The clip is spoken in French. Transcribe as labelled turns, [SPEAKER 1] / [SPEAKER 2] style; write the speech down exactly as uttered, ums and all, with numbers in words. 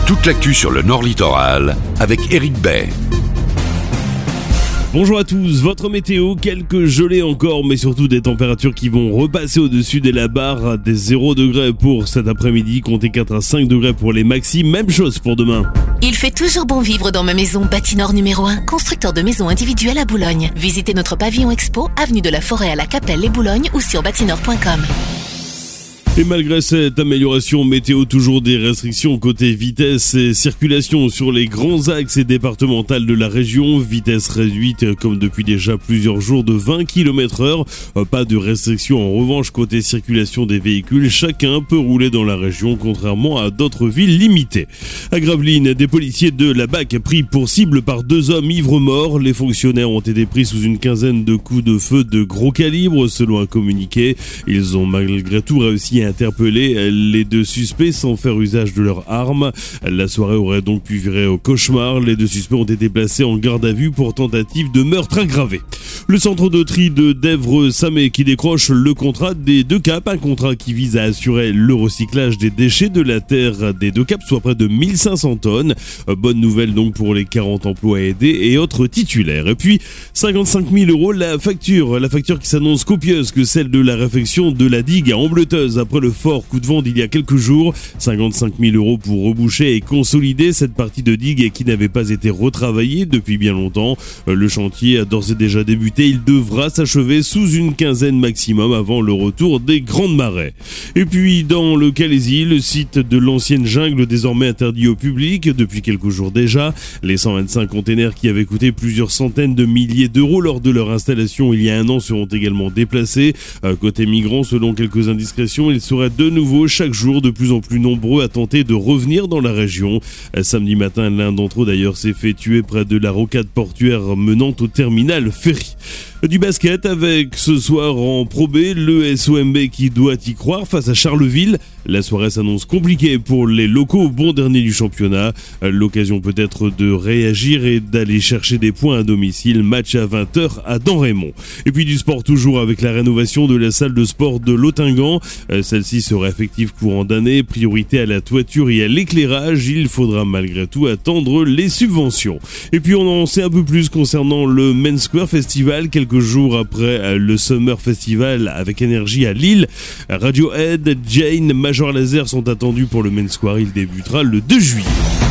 [SPEAKER 1] toute l'actu sur le Nord Littoral avec Éric Bay.
[SPEAKER 2] Bonjour à tous, votre météo, quelques gelées encore, mais surtout des températures qui vont repasser au-dessus de la barre des zéro degrés pour cet après-midi, comptez quatre à cinq degrés pour les maxi, même chose pour demain.
[SPEAKER 3] Il fait toujours bon vivre dans ma maison Bâtinor numéro un, constructeur de maisons individuelles à Boulogne. Visitez notre pavillon expo, avenue de la Forêt à la Capelle, les Boulogne ou sur bâtinor point com.
[SPEAKER 2] Et malgré cette amélioration météo, toujours des restrictions côté vitesse et circulation sur les grands axes et départementales de la région. Vitesse réduite comme depuis déjà plusieurs jours de vingt kilomètres heure. Pas de restrictions en revanche côté circulation des véhicules. Chacun peut rouler dans la région contrairement à d'autres villes limitées. À Gravelines, des policiers de la B A C pris pour cible par deux hommes ivres morts. Les fonctionnaires ont été pris sous une quinzaine de coups de feu de gros calibre selon un communiqué. Ils ont malgré tout réussi à interpeller les deux suspects sans faire usage de leurs armes. La soirée aurait donc pu virer au cauchemar. Les deux suspects ont été placés en garde à vue pour tentative de meurtre aggravé. Le centre de tri de Dèvres-Samé qui décroche le contrat des Deux Caps, un contrat qui vise à assurer le recyclage des déchets de la terre des Deux Caps, soit près de mille cinq cents tonnes. Bonne nouvelle donc pour les quarante emplois aidés et autres titulaires. Et puis cinquante-cinq mille euros la facture, la facture qui s'annonce copieuse que celle de la réfection de la digue à Ambleteuse après le fort coup de vent d'il y a quelques jours. cinquante-cinq mille euros pour reboucher et consolider cette partie de digue qui n'avait pas été retravaillée depuis bien longtemps. Le chantier a d'ores et déjà débuté. Il devra s'achever sous une quinzaine maximum avant le retour des grandes marées. Et puis dans le Calaisis, le site de l'ancienne jungle désormais interdit au public depuis quelques jours déjà. Les cent vingt-cinq containers qui avaient coûté plusieurs centaines de milliers d'euros lors de leur installation il y a un an seront également déplacés. Côté migrants, selon quelques indiscrétions, ils seraient de nouveau chaque jour de plus en plus nombreux à tenter de revenir dans la région. Samedi matin, l'un d'entre eux d'ailleurs s'est fait tuer près de la rocade portuaire menant au terminal ferry. Du basket avec ce soir en Pro B, le S O M B qui doit y croire face à Charleville. La soirée s'annonce compliquée pour les locaux, bon dernier du championnat. L'occasion peut-être de réagir et d'aller chercher des points à domicile. Match à vingt heures à Damrémont. Et puis du sport toujours avec la rénovation de la salle de sport de Lottingan. Celle-ci sera effective courant d'année. Priorité à la toiture et à l'éclairage. Il faudra malgré tout attendre les subventions. Et puis on en sait un peu plus concernant le Main Square Festival. Quelques jours après le Summer Festival avec énergie à Lille. Radiohead, Jane, Major Lazer sont attendus pour le Main Square. Il débutera le deux juillet.